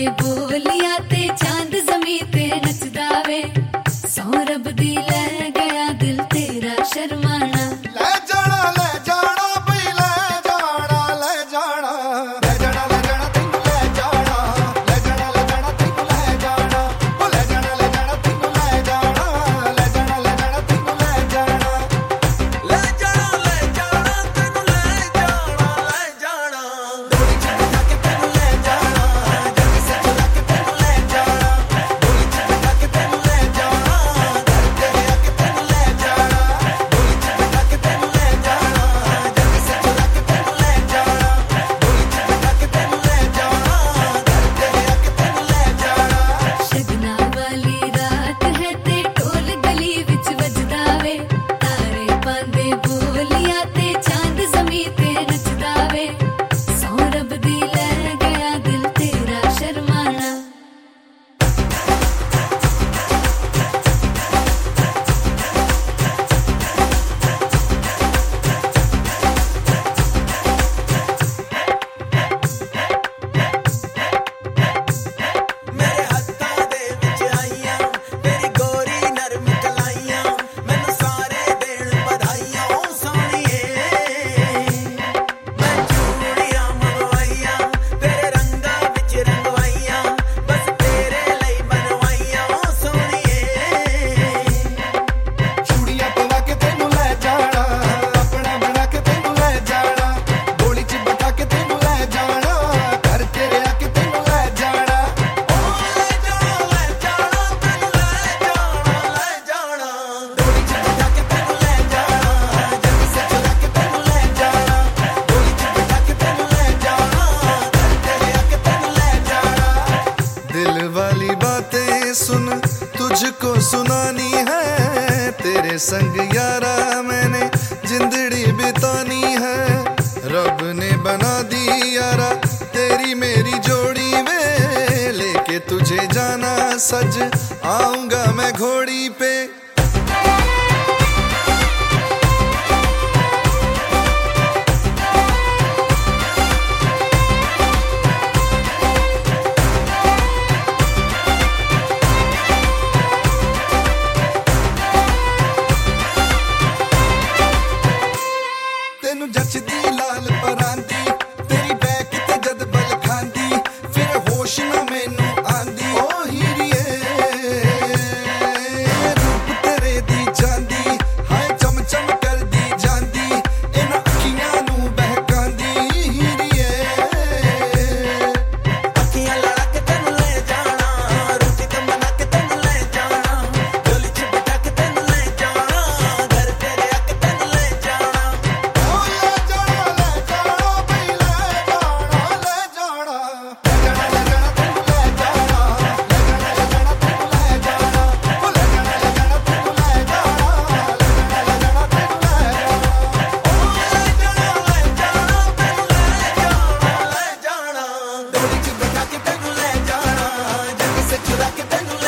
बोलिया ते चांद जमी ते नचदा वे, सौ रब दी ले गया दिल तेरा शर्माना। ले जाना बई ले जाना ले जाना ले जाना ले जाना तेनू ले जाना ले जाना ले जाना तेनू ले जाना ओ ले जाना तेनू ले जाना ले जाना ले जाना तेनू ले जाना ले जाना तेनू ले जाना ले जाना डोली च बिठा के तेनू ले जाना जल्दी से चला के तेनू ले जाना डोली च बिठा के तेनू ले जाना घर तेरे आके तेनू ले जाना डोली च बिठा के तेनू ले जाना जल्दी से चला के तेनू ले जाना डोली च बिठा के तेनू ले जाना घर तेरे आके तेनू ले जाना। शगना वाली रात है ते ढोल गली विच वजदा वे, तारे पांदे बोलिया ते चांद जमी ते नचदा वे, सौ रब दी ले गया दिल तेरा शर्माना। मेरे हत्थां दे विच आईयां तेरी गोरी नरम कलाइयां, मैनू सारे देण बधाइयां ओ सोहणीए। मैं चूड़ियां मंगवाइयां तेरे रंगां विच रंगवाइयां, बस तेरे लई बनवाइयां ओ सोहणीए। चूड़ियां पवा के तेनू ले जाना, अपना बना के तेनू ले जाना, डोली च बिठा के तेनू ले जाना, घर तेरे आके तेनू ले जाना। ओ ले जाना तेनू ले जाना ले जाना डोली च बिठा के तेनू ले जाना, जल्दी से चला के तेनू ले जाना, डोली च बिठा के तेनू ले जाना, घर तेरे आके तेनू ले जाना। दिल वाली बातें सुन तुझको सुनानी है, तेरे संग यारा मैंने जिंदड़ी बितानी है, रब ने बना दी यारा तेरी मेरी जोड़ी में, लेके तुझे जाना सज आऊंगा मैं घोड़ी पे। तेनू जचदी लाल परांदी तेरी बैक ते जद बल खांदी, फिर होश ना मैनू आंदी ओ हीरिए। रूप तेरे दी जांदी हाय चम चम कर दी जांदी, इन्हां अखियां नू बहकांदी हीरिए। अखियां लड़ा के तेनू ले जाना, रूठी ते मना के तेनू ले जाना, डोली च बिठा के तेनू ले जाना, घर तेरे आके तेनू ले जाना। ओ ले जाना बई ले जाना ले जाना ले जाना ले जाना तेनू ले जाना ले जाना ले जाना तेनू ले जाना ओ ले जाना तेनू ले जाना ले जाना ले जाना तेनू ले जाना ओ ले जाना तेनू ले जाना ले जाना डोली च बिठा के तेनू ले जाना, जल्दी से चुरा के तेनू ले